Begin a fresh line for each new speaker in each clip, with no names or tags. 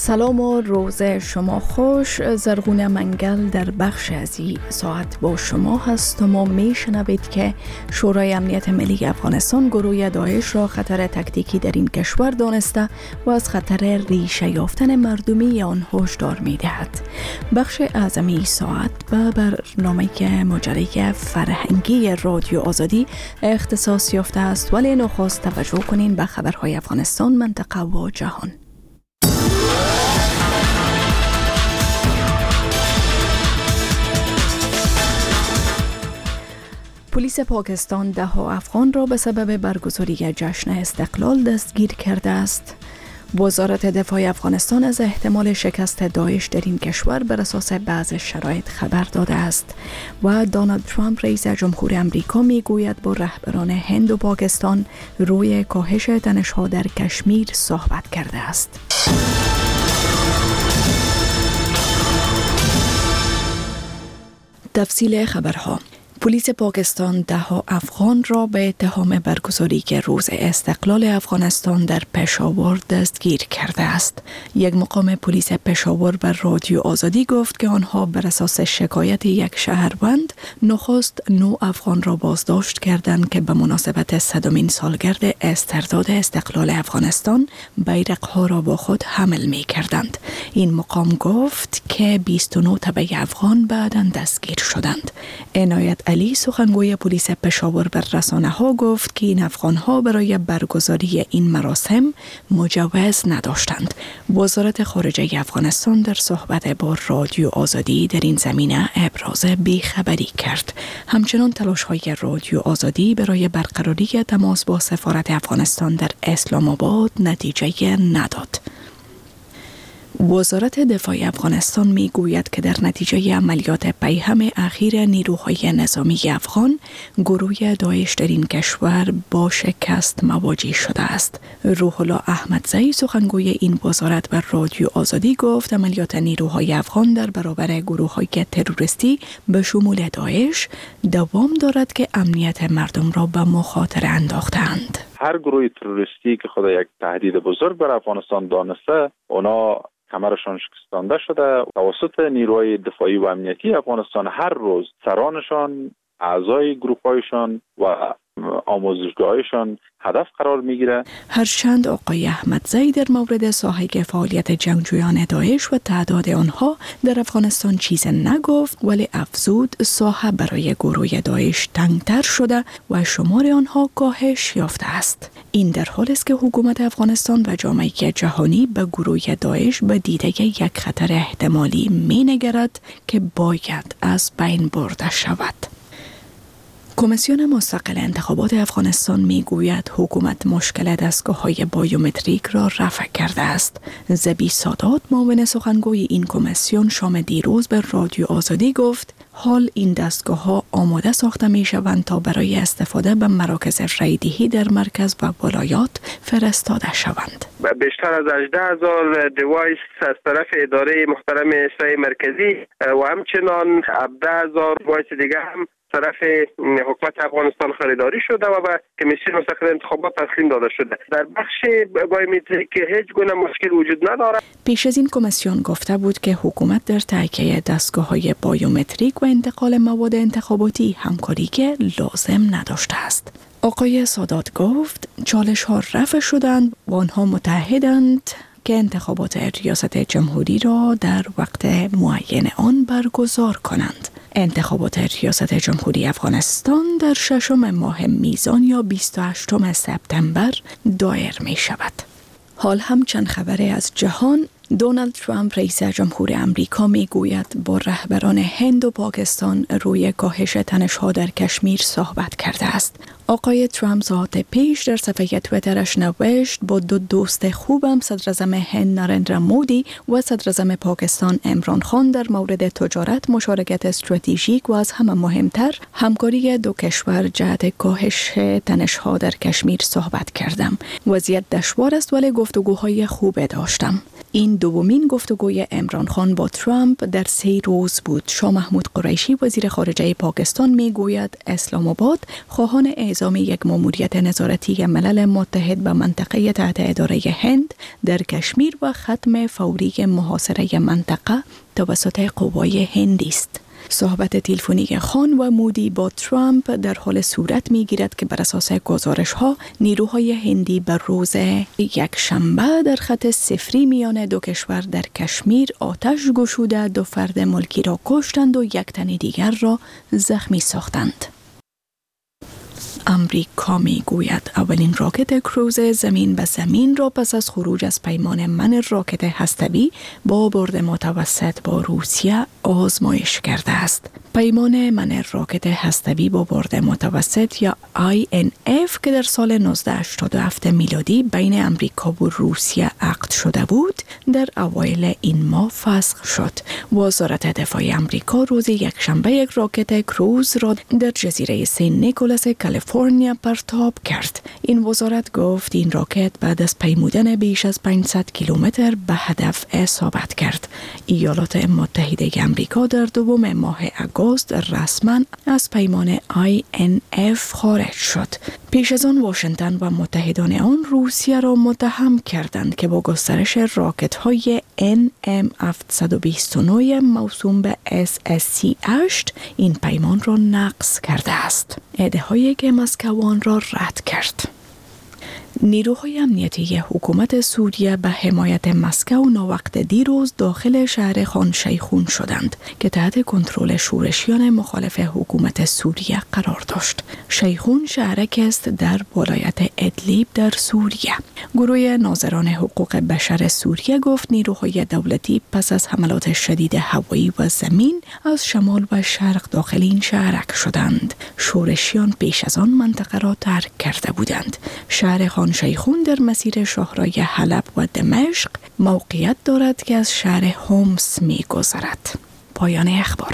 سلام و روز شما خوش. زرغون منگل در بخش از این ساعت با شما هستم و میشنوید که شورای امنیت ملی افغانستان گروه داعش را خطر تکتیکی در این کشور دانسته و از خطر ریشه یافتن مردمی آن هشدار میدهد. بخش اعظمی ساعت به برنامه مجری فرهنگی رادیو آزادی اختصاص یافته است، ولی نخست توجه کنین به خبرهای افغانستان، منطقه و جهان. پلیس پاکستان 10 افغان را به سبب برگزاری جشن استقلال دستگیر کرده است. وزارت دفاع افغانستان از احتمال شکست داعش در این کشور بر اساس بعض شرایط خبر داده است و دونالد ترامپ رئیس جمهور امریکا میگوید با رهبران هند و پاکستان روی کاهش تنش‌ها در کشمیر صحبت کرده است. تفصیل خبرها: پلیس پاکستان 10 افغان را به اتهام برگزاری روز استقلال افغانستان در پشاور دستگیر کرده است. یک مقام پلیس پشاور بر رادیو آزادی گفت که آنها بر اساس شکایت یک شهروند نخست 9 افغان را بازداشت کردند که به مناسبت 100مین سالگرد استرداد استقلال افغانستان بیرق‌ها را با خود حمل می کردند. این مقام گفت که 29 تبع افغان بعداً دستگیر شدند. عنایت علی سخنگوی پلیس پشاور بر رسانه‌ها گفت که این افغان‌ها برای برگزاری این مراسم مجوز نداشتند. وزارت خارجه افغانستان در صحبت با رادیو آزادی در این زمینه ابراز بیخبری کرد. همچنان تلاش‌های رادیو آزادی برای برقراری تماس با سفارت افغانستان در اسلام آباد نتیجه نداد. وزارت دفاع افغانستان میگوید که در نتیجه عملیات پیهم اخیر نیروهای نظامی افغان، گروه داعش در این کشور با شکست مواجه شده است. روح الله احمدزی سخنگوی این وزارت بر رادیو آزادی گفت عملیات نیروهای افغان در برابر گروه‌های تروریستی به شمول داعش دوام دارد که امنیت مردم را به مخاطره انداختند.
هر گروه تروریستی که خود یک تهدید بزرگ بر افغانستان دانسته، اونا کمرشان شکستانده شده. توسط نیروهای دفاعی و امنیتی افغانستان هر روز سرانشان، اعضای گروه‌هایشان و آموزشگاهایشان هدف قرار میگیره.
هرچند آقای احمدزی در مورد ساحه فعالیت جنگجویان داعش و تعداد آنها در افغانستان چیز نگفت، ولی افزود ساحه برای گروه داعش تنگتر شده و شمار آنها کاهش یافته است. این در حالی است که حکومت افغانستان و جامعه جهانی به گروه داعش به دیده یک خطر احتمالی مینگرد که باید از بین برده شود. کمیسیون مستقل انتخابات افغانستان میگوید حکومت مشکل دستگاه‌های بایومتریک را رفع کرده است. زبی سادات معاون سخنگوی این کمیسیون شام دیروز به رادیو آزادی گفت حال این دستگاه‌ها آماده ساخته می‌شوند تا برای استفاده به مراکز رایدهی در مرکز و ولایات فرستاده شوند.
بیشتر از 18,000 دیوایس از طرف اداره محترم اجرایی مرکزی و همچنان 17,000 دیوایس دیگه هم طرف حکومت افغانستان خریداری شده و به کمیسیون مستقل انتخابات تسلیم داده شده. در بخش بایومتریک هیچ گونه مشکل وجود ندارد.
پیش از این کمیسیون گفته بود که حکومت در تهیه دستگاه‌های بایومتریک و انتقال مواد انتخاباتی همکاری که لازم نداشته است. آقای سادات گفت چالش‌ها رفع شدند و آنها متحدند که انتخابات ریاست جمهوری را در وقت معین آن برگزار کنند. انتخابات ریاست جمهوری افغانستان در 6 ماه میزان یا 28 سپتامبر دایر می شود. حال هم چند خبر از جهان. دونالد ترامپ رئیس جمهور امریکا می گوید با رهبران هند و پاکستان روی کاهش تنش‌ها در کشمیر صحبت کرده است. آقای ترامپ ساعت پیش در صفحه تویترش نوشت با 2 دوست خوبم صدراعظم هند نریندرا مودی و صدراعظم پاکستان عمران خان در مورد تجارت، مشارکت استراتژیک و از همه مهمتر همکاری دو کشور جهت کاهش تنش‌ها در کشمیر صحبت کردم. وضعیت دشوار است ولی گفتگوهای خوب داشتم. این دومین گفتگوی عمران خان با ترامپ در 3 روز بود. شاه محمود قریشی وزیر خارجه پاکستان میگوید اسلام آباد خواهان اعزام یک ماموریت نظارتی ملل متحد به منطقه تحت اداره هند در کشمیر و ختم فوری محاصره منطقه توسط قوای هندی است. صحبت تلفنی خان و مودی با ترامپ در حال صورت می‌گیرد که بر اساس گزارش‌ها نیروهای هندی بر روز یکشنبه در خط صفری میان دو کشور در کشمیر آتش گشوده 2 فرد ملکی را کشتند و 1 تن دیگر را زخمی ساختند. امریکا میگوید اولین راکت کروز زمین به زمین را پس از خروج از پیمان من راکت هسته‌ای با برد متوسط با روسیه آزمایش کرده است. پیمان من راکت هسته‌ای با برد متوسط یا INF که در سال 1987 میلادی بین امریکا و روسیه عقد شده بود، در اوایل این ماه فسخ شد. وزارت دفاع امریکا روز یکشنبه یک راکت کروز را در جزیره سین نیکولاس کالیفرنیا پرتاب کرد. این وزارت گفت این راکت بعد از پیمودن بیش از 500 کیلومتر به هدف اصابت کرد. ایالات متحده امریکا در دوم ماه آگوست رسما از پیمان INF خارج شد. پیش از آن واشنگتن و متحدان آن روسیه را متهم کردند که با گسترش راکت‌های NM729 موسوم به SSC-8 این پیمان را نقض کرده است. ادعاهایی که مسکو آن را رد کرد. نیروهای امنیتی حکومت سوریه به حمایت مسکو ناوقت دیروز داخل شهر خان شیخون شدند که تحت کنترل شورشیان مخالف حکومت سوریه قرار داشت. شیخون شهرک است در ولایت ادلیب در سوریه. گروه ناظران حقوق بشر سوریه گفت نیروهای دولتی پس از حملات شدید هوایی و زمین از شمال و شرق داخل این شهرک شدند. شورشیان پیش از آن منطقه را ترک کرده بودند. شهر خان شیخون در مسیر شاهرای حلب و دمشق موقعیت دارد که از شهر حمص می گذرد. پایان اخبار.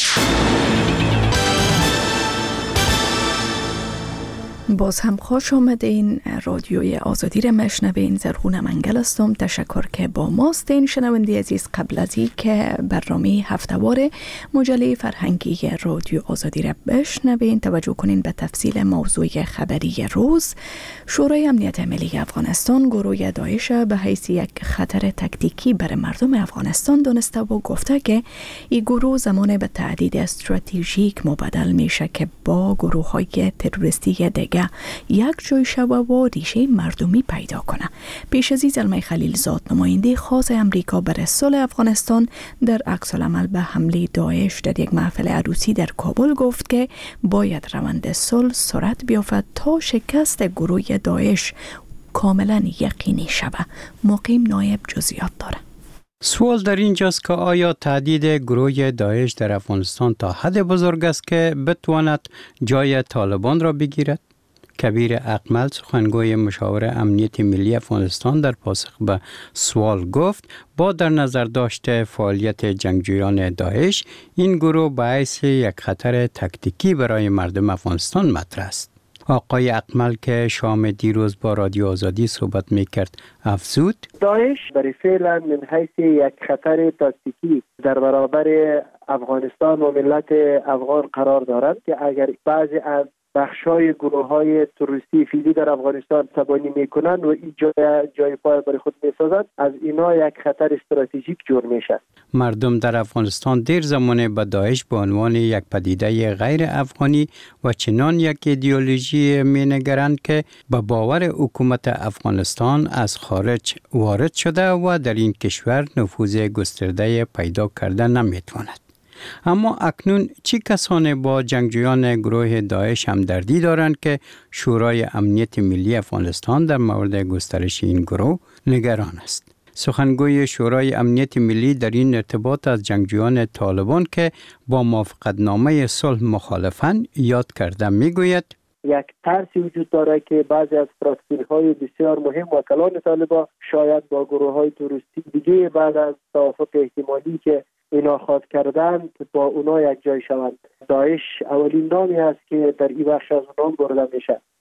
باز هم خوش آمدین. رادیوی آزادی را مشنوین. زرخون منگل هستم. تشکر که با ماستین. شنونده عزیز، قبل از این که برنامه هفته‌وار مجله فرهنگی رادیو آزادی را بشنوین، توجه کنین به تفصیل موضوع خبری روز. شورای امنیت ملی افغانستان گروه داعش به حیث یک خطر تکتیکی برای مردم افغانستان دانسته و گفته که این گروه زمان به تهدید استراتژیک مبدل میشه که با گروه‌های تروریستی دیگه یک جای شو و ریشه مردمی پیدا کنه. پیش از این زلمه خلیلزاد نماینده خاص امریکا برای صلح افغانستان در عکس العمل به حمله داعش در یک محفل عروسی در کابل گفت که باید روند صلح سرعت بیافت تا شکست گروه داعش کاملا یقینی شود. مقیم نایب جزئیات داره.
سوال در اینجاست که آیا تهدید گروه داعش در افغانستان تا حد بزرگ است که بتواند جای طالبان را بگیرد؟ کبیر اقمل سخنگوی مشاور امنیت ملی افغانستان در پاسخ به سوال گفت با در نظر داشته فعالیت جنگجویان داعش این گروه به حیث یک خطر تکتیکی برای مردم افغانستان مطرح است. آقای اقمل که شام دیروز با رادیو آزادی صحبت میکرد افزود
داعش برای فعلا من حیث یک خطر تاکتیکی در برابر افغانستان و ملت افغان قرار دارد که اگر بعضی از بخشای گروه‌های تروریستی فیلی در افغانستان تبانی میکنند و این جای پای برای خود میسازند، از اینا یک خطر استراتژیک جور میشه.
مردم در افغانستان دیر زمانه به داعش به عنوان یک پدیده غیر افغانی و چنان یک ایدئولوژی مینگرند که به باور حکومت افغانستان از خارج وارد شده و در این کشور نفوذ گسترده پیدا کرده نمیتواند. اما اکنون چه کسانی با جنگجویان گروه داعش همدردی دارند که شورای امنیت ملی افغانستان در مورد گسترش این گروه نگران است؟ سخنگوی شورای امنیت ملی در این ارتباط از جنگجویان طالبان که با موافقتنامه صلح مخالفند یاد کرده میگوید
یک ترسی وجود داره که بعضی از فراکسیون‌های بسیار مهم و کلان طالبان شاید با گروه‌های تروریستی دیگه بعد از توافق احتمالی که اینا خواد کردن با اونا یک جای شوند. داعش اولین نامی است که در این بخش از نام برده میشه.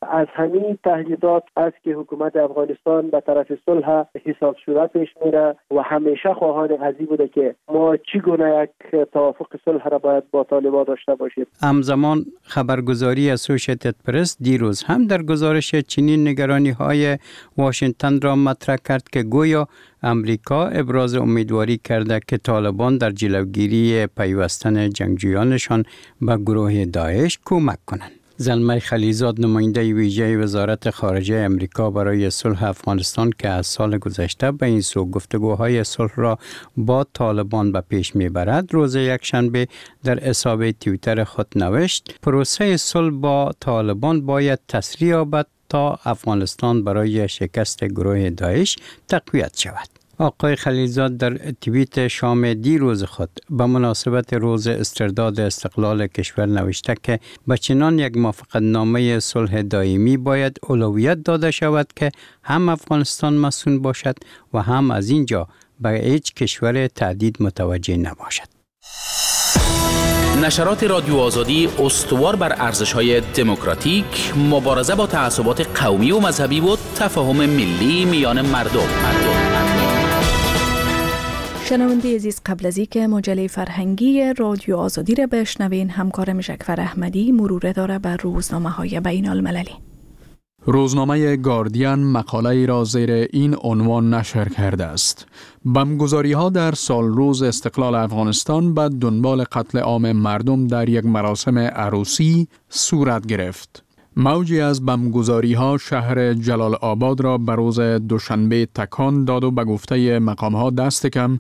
از همین تهدیدات است که حکومت افغانستان به طرف صلح حساب شده پیش میره و همیشه خواهان ازی بوده که ما چگونه یک توافق صلح را باید با طالبان داشته باشیم.
همزمان خبرگزاری اسوشیتد پرس دیروز هم در گزارش چنین نگرانی‌های واشنگتن را مطرح کرد که گویا امریکا ابراز امیدواری کرده که طالبان در جلوگیری پیوستن جنگجویانشان به گروه داعش کمک کنند. زلمه خلیزاد نماینده ویژه وزارت خارجه امریکا برای صلح افغانستان که از سال گذشته به این سو گفتگوهای صلح را با طالبان به پیش میبرد، روز یکشنبه در حساب توییتر خود نوشت پروسه صلح با طالبان باید تسریع یابد تا افغانستان برای شکست گروه داعش تقویت شود. آقای خلیزاد در توییت شام دیروز خود به مناسبت روز استرداد استقلال کشور نوشته که به چنان یک موافقتنامه صلح دائمی باید اولویت داده شود که هم افغانستان مسئول باشد و هم از اینجا به هیچ کشور تهدید متوجه نباشد.
نشرات رادیو آزادی استوار بر ارزش‌های دموکراتیک، مبارزه با تعصبات قومی و مذهبی و تفاهم ملی میان مردم.
شنونده عزیز، قبل از اینکه مجله فرهنگی رادیو آزادی را بشنوین، همکارم شکفر احمدی مرور داره بر روزنامه‌های بین المللی.
روزنامه گاردین مقاله ای را زیر این عنوان نشر کرده است: بمبگذاری‌ها در سال روز استقلال افغانستان به دنبال قتل عام مردم در یک مراسم عروسی صورت گرفت. موجی از بمبگذاری‌ها شهر جلال آباد را به روز دوشنبه تکان داد و به گفته مقام‌ها دست کم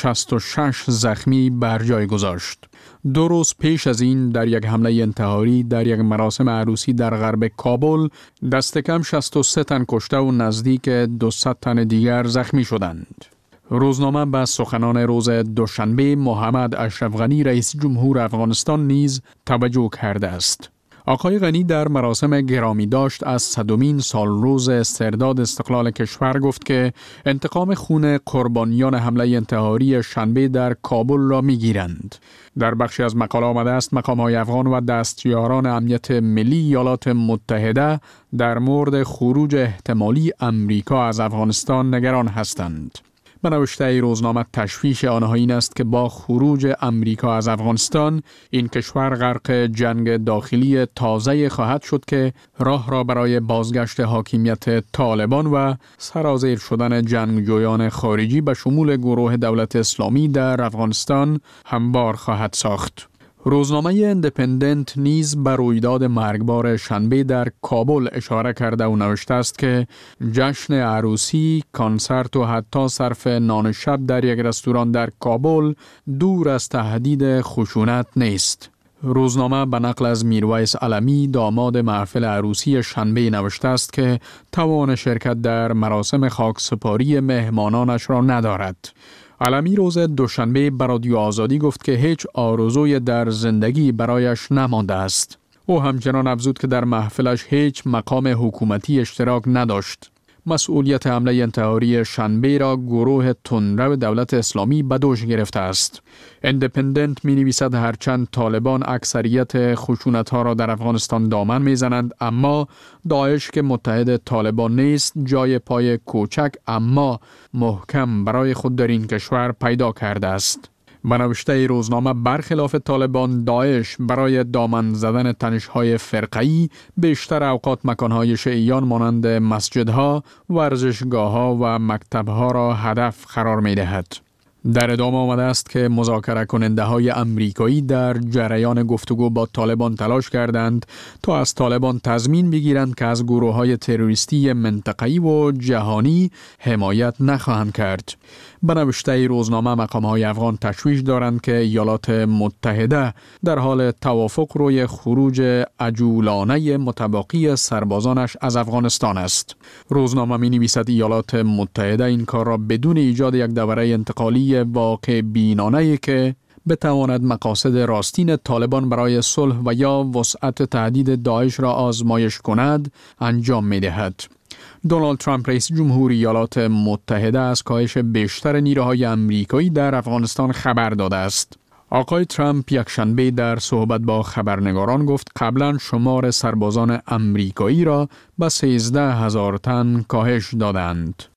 66 زخمی بر جای گذاشت. 2 روز پیش از این در یک حمله انتحاری در یک مراسم عروسی در غرب کابل دست کم 63 تن کشته و نزدیک 200 تن دیگر زخمی شدند. روزنامه به سخنان روز دوشنبه محمد اشرف غنی رئیس جمهور افغانستان نیز توجه کرده است. آقای غنی در مراسم گرامی داشت از 100مین سال روز استرداد استقلال کشور گفت که انتقام خون قربانیان حمله انتحاری شنبه در کابل را می‌گیرند. در بخشی از مقاله آمده است مقام‌های افغان و دستیاران امنیت ملی ایالات متحده در مورد خروج احتمالی امریکا از افغانستان نگران هستند. به نوشته روزنامه تشویش آنها این است که با خروج امریکا از افغانستان این کشور غرق جنگ داخلی تازه خواهد شد که راه را برای بازگشت حاکمیت طالبان و سرازیر شدن جنگجویان خارجی به شمول گروه دولت اسلامی در افغانستان هموار خواهد ساخت. روزنامه اندپندنت نیز به رویداد مرگبار شنبه در کابل اشاره کرده و نوشته است که جشن عروسی، کنسرت و حتی صرف نان شب در یک رستوران در کابل دور از تهدید خشونت نیست. روزنامه به نقل از میرویس علمی داماد محفل عروسی شنبه نوشته است که توان شرکت در مراسم خاکسپاری مهمانانش را ندارد. علمی روز دوشنبه به رادیو آزادی گفت که هیچ آرزوی در زندگی برایش نمانده است. او همچنان افزود که در محفلش هیچ مقام حکومتی اشتراک نداشت. مسئولیت حمله انتحاری شنبه را گروه تندرو دولت اسلامی به دوش گرفته است. اندپندنت می نویسد هرچند طالبان اکثریت خشونت‌ها را در افغانستان دامن می زنند، اما داعش که متحد طالبان نیست جای پای کوچک اما محکم برای خود در این کشور پیدا کرده است. به نوشته روزنامه برخلاف طالبان، داعش برای دامن زدن تنش‌های فرقه‌ای بیشتر اوقات مکان‌های شیعیان مانند مسجدها، ورزشگاه‌ها و مکتب‌ها را هدف قرار می‌دهد. در ادامه آمده است که مذاکره کننده های امریکایی در جریان گفتگو با طالبان تلاش کردند تا از طالبان تضمین بگیرند که از گروه های تروریستی منطقه‌ای و جهانی حمایت نخواهند کرد. به نوشته روزنامه مقام های افغان تشویش دارند که ایالات متحده در حال توافق روی خروج عجولانه متباقی سربازانش از افغانستان است. روزنامه می نویسد ایالات متحده این کار را بدون ایجاد یک دوره انتقالی واقع بینانه‌ای که بتواند مقاصد راستین طالبان برای صلح و یا وسعت تهدید داعش را آزمایش کند انجام می دهد. دونالد ترامپ رئیس جمهور ایالات متحده از کاهش بیشتر نیروهای امریکایی در افغانستان خبر داده است. آقای ترامپ یکشنبه در صحبت با خبرنگاران گفت قبلا شمار سربازان امریکایی را به 13,000 تن کاهش دادند.